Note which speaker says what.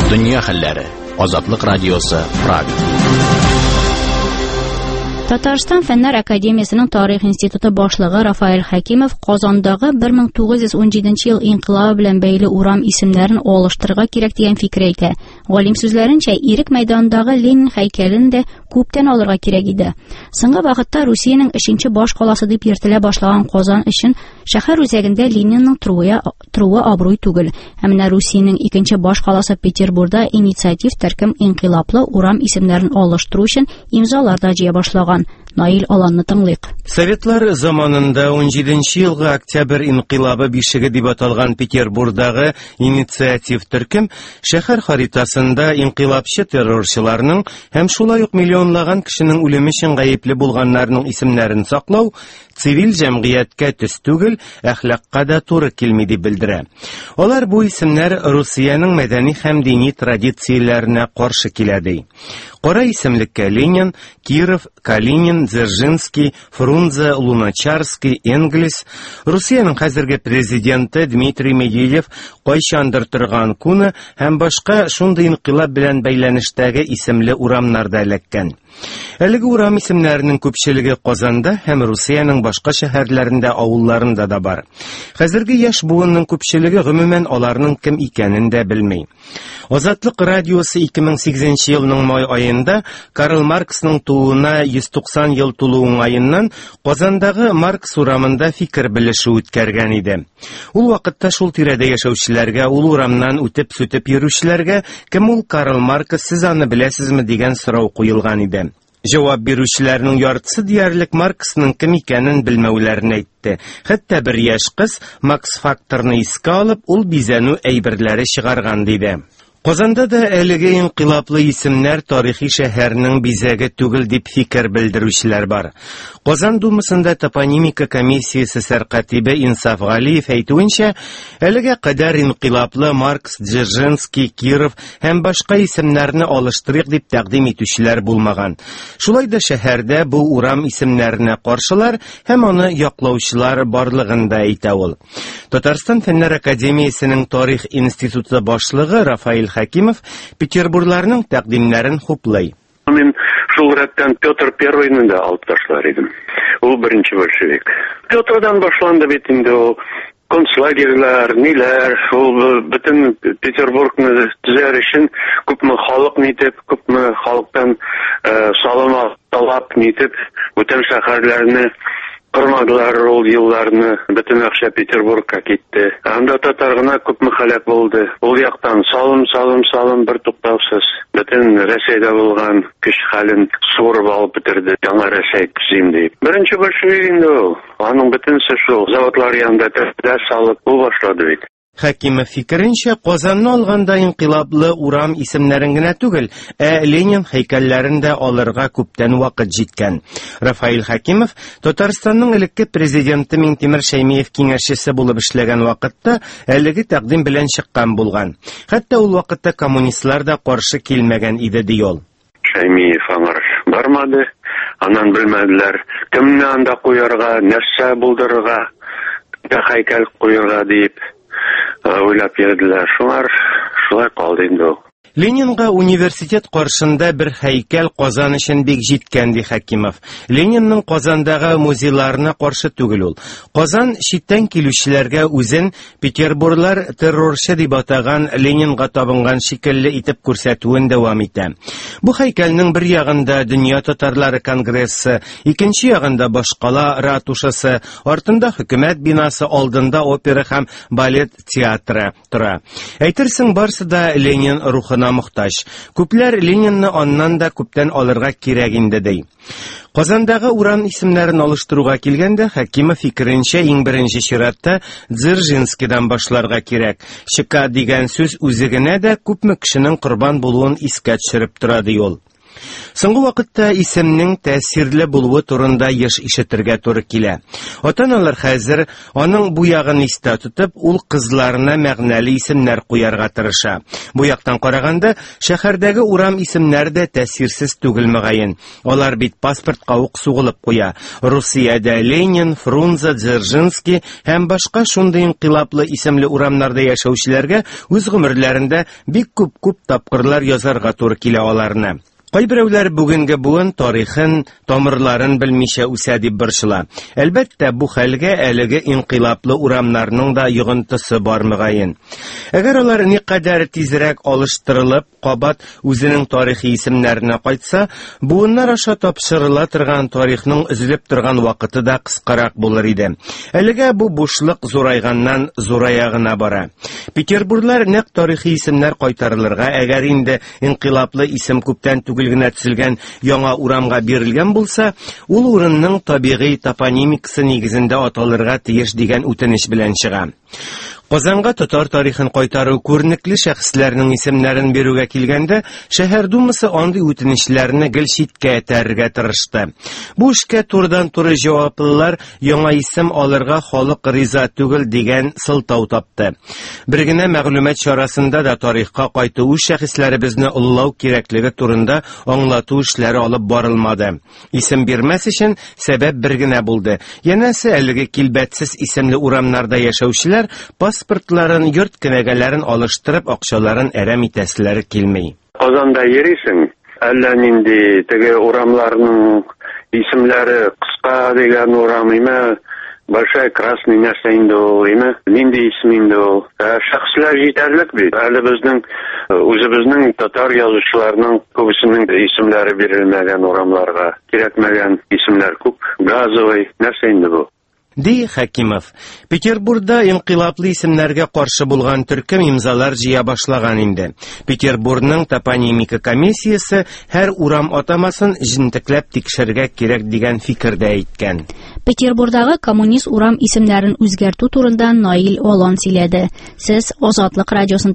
Speaker 1: Dünya хәлләре. Азатлык радиосы Прага.
Speaker 2: Татарстан Фәннәр академиясының Тарих институты башлыгы Рафаэль Хәкимов Казандагы 1917 ел инкыйлабы белән бәйле урам исемнәрен алыштырырга кирәк дигән фикер әйтә. Галим сүзләренчә, Ирек мәйданындагы Ленин һәйкәлен дә күптән алырга кирәк иде. Соңгы вакытта Русиянең 3нче баш каласы дип йөртелә башлаган Казан өчен шәһәр үзәгендә Ленинның труы абруй түгел. Ә менә Русиянең 2нче баш каласы Петербургда инициатив төркем инкыйлаплы урам исемнәрен алыштыру өчен имзалар да җыя башлаган. Наил Аланны тыңлыйк.
Speaker 3: Советлар заманында 17 елгы октябрь инкыйлабы бишеге дип аталган Петербургдагы инициатив төркем шәһәр харитасында инкыйлапчы террорчыларның һәм шулай ук миллионлаган кешенең үлеме өчен гаепле булганнарның исемнәрен саклау цивил җәмгыятькә төс түгел, әхлакка да туры килми дип белдерә. Алар бу исемнәр Русиянең мәдәни һәм дини традицияләренә каршы килә ди. Кара исемлеккә Ленин, Киров, Калинин, Дзержинский, Фрунзе, Луначарский, Энгельс, Русиянең хәзерге президенты Дмитрий Медведев кайчандыр торган куны һәм башка шундый инкыйлаб белән бәйләнештәге исемле урамнарда эләккән. Әлеге урам исемнәренең күпчелеге Казанда һәм Русиянең башка шәһәрләрендә, авылларында да бар. Хәзерге яшь буынның күпчелеге гомумән аларның кем икәнен дә белми. Азатлык радиосы 2008 елның май ayında Карл Марксның тууына 190 ел тулу уңайыннан Казандагы Маркс урамында фикер белеше үткәргән иде. Ул вакытта шул тирәдә яшәүчеләргә, ул урамнан үтеп-сүтеп йөрүчеләргә кем ул Карл Маркс, сез аны беләсезме дигән сорау куелган иде. Җавап бирүчеләрнең яртысы диярлек Марксның кем икәнен белмәүләрен әйтте. Хәтта бер яшь кыз Макс Факторны искә алып, ул бизәнү әйберләре чыгарган диде. Казанда да әлеге инкыйлаплы исемнәр тарихи шәһәрнең бизәге түгел дип фикер белдерүчеләр бар. Казан думасында топонимика комиссиясе сәркатибе Инсаф Галиев әйтүенчә, әлегә кадәр инкыйлаплы Маркс, Дзержинский, Киров һәм башка исемнәрне алыштырыйк дип тәкъдим итүчеләр булмаган. Шулай да шәһәрдә бу урам исемнәренә каршылар һәм аны яклаучылар барлыгында әйтә ул. Татарстан Фәннәр академиясенең Тарих институты башлыгы Рафаэль Хәкимов Петербургларның тәкъдимнәрен хуплый.
Speaker 4: Мен шул рәттән Петр Первыйны да алып ташлар идем. Ул беренче большевик. Петрдан башланды бит инде ул концлагерьләр, ниләр, ул бөтен Петербургны төзәр өчен күпме халык нитеп, күпме халыктан салым талап нитеп, бүтән шәһәрләрне кырмадылар, ул елларны бөтен акча Петербургка китте. Анда татар гына күпме һәлак булды. Ул яктан салым бер туктаусыз. Бөтен Россиядә булган көч хәлен суырып алып бетерде. Яңа Россия төзим дип. Беренче большевик инде ул. Аның бөтенсе шул заводлар янында тәртип салып ул башлады бит.
Speaker 3: Хәкимов фикеренчә, Казанны алганда инкыйлаплы урам исемнәрен генә түгел, Ленин һәйкәлләрен дә алырга күптән вакыт җиткән. Рафаэль Хәкимов Татарстанның элекке президенты Минтимер Шәймиев киңәшчесе булып эшләгән вакытта әлеге тәкъдим белән чыккан булган. Хәтта ул вакытта коммунистлар да каршы килмәгән иде ди ул.
Speaker 4: Шәймиев аңар бармады, аннан белмәделәр, кемне анда куярга, нәрсә булдырырга, һәйкәл куярга дип уйлап йөрделәр. Шулай калды инде ул.
Speaker 3: Ленинга университет каршында бер һәйкәл Казан өчен бик җиткән ди Хәкимов. Ленинның Казандагы музейларына каршы түгел ул. Казан читтән килүчеләргә үзен Петербурглар террорчы дип атаган Ленинга табынган шикелле итеп күрсәтүен дәвам итә. Бу һәйкәлнең бер ягында Дөнья татарлары конгрессы, икенче ягында Башкала ратушасы, артында хөкүмәт бинасы, алдында опера һәм балет театры тора. Әйтерсең, барсы да Ленин рухына мохтаҗ. Күпләр Ленинны аннан да күптән алырга кирәк инде ди. Казандагы урам исемнәрен алыштыруга килгәндә, Хәкимов фикеренчә иң беренче чиратта Дзержинскийдан башларга кирәк. Чика дигән сүз үзе генә дә күпме кешенең корбан булуын искә төшереп тора ди ул. Соңгы вакытта исемнең тәэсирле булуы турында еш ишетергә туры килә. Ата-аналар хәзер аның бу ягын истә тотып, ул кызларына мәгънәле исемнәр куярга тырыша. Бу яктан караганда, шәһәрдәге урам исемнәре дә тәэсирсез түгел мөгаен. Алар бит паспортка ук сугылып куя. Русиядә Ленин, Фрунзе, Дзержинский һәм башка шундый инкыйлаплы исемле урамнарда яшәүчеләргә үз гомерләрендә бик күп тапкырлар язарга туры килә аларны. Кайберәүләр бүгенге буын тарихын, тамырларын белмичә үсә дип борчыла. Әлбәттә, бу хәлгә әлеге инкыйлаплы урамнарның да йогынтысы бар мөгаен. Әгәр алар никадәр тизрәк алыштырылып, кабат үзенең тарихи исемнәренә кайтса, буыннар аша тапшырыла торган тарихның өзелеп торган вакыты да кыскарак булыр иде. Әлегә бу бушлык зурайганнан зурая гына бара. Петербурглар нәкъ тарихи исемнәр кайтарылырга, әгәр инде инкыйлаплы исем күптән генә төзелгән яңа урамга бирелгән булса, ул урынның табигый топонимикасы нигезендә аталырга тиеш дигән үтенеч белән чыга. Казанга татар тарихын кайтару күренекле шәхесләрнең исемнәрен бирүгә килгәндә, шәһәр думасы андый үтенечләрне гел читкә этәрергә тырышты. Бу эшкә турыдан-туры җаваплылар яңа исем алырга халык риза түгел дигән сылтау тапты. Бер генә мәгълүмат чарасында да тарихка кайту шәхесләребезне уллау кирәклеге турында аңлату эшләре алып барылмады. Исем бирмәс өчен сәбәп бер генә булды. Янәсе әлеге килбәтсез исемле урамнарда яшәүчеләр паспортларын, йорт кенәгәләрен алыштырып, акчаларын әрәм итәселәре килмей.
Speaker 4: Казанда йөрисең, әллә нинди теге урамларның исемләре кыска дигән урам име, Большая Красный нәрсә инде ул име, нинди исем инде ул. Шәхесләр җитәрлек бит. Әле безнең үзебезнең татар язучыларның күбесенең исемләре бирелмәгән урамларга, кирәкмәгән исемләр күп. Газовый нәрсә инде бу.
Speaker 3: Ди Хәкимов. Петербургда инкыйлаплы исемнәргә каршы булган төркем имзалар җыя башлаган инде. Петербургның топонимика комиссиясе һәр урам атамасын җентекләп тикшергә кирәк дигән фикердә әйткән.
Speaker 2: Петербургдагы коммунист урам исемнәрен үзгәртү турында Наил Олан сөйләде. Сез Азатлык радиосын